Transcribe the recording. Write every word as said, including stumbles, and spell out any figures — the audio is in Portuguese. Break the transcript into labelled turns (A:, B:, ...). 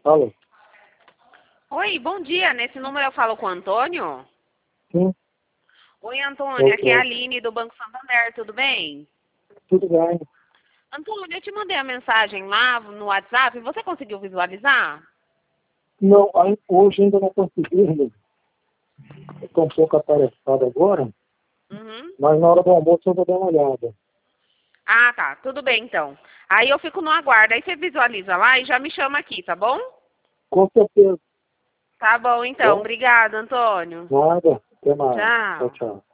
A: Alô?
B: Oi, bom dia. Nesse número eu falo com o Antônio?
A: Sim,
B: Oi, Antônio.
A: oi,
B: Aqui é a
A: oi.
B: Aline do Banco Santander. Tudo bem?
A: Tudo bem?
B: Antônio, eu te mandei a mensagem lá no WhatsApp. Você conseguiu visualizar?
A: Não, aí, hoje ainda não consegui, né? Eu estou um pouco atarefado agora,
B: Uhum.
A: mas na hora do almoço eu vou dar uma olhada.
B: Ah, tá. Tudo bem, então. Aí eu fico no aguardo. Aí você visualiza lá e já me chama aqui, tá bom?
A: Com certeza.
B: Tá bom, então.
A: Bom,
B: Obrigada, Antônio.
A: nada. Até mais. Tchau,
B: Tchau.
A: tchau.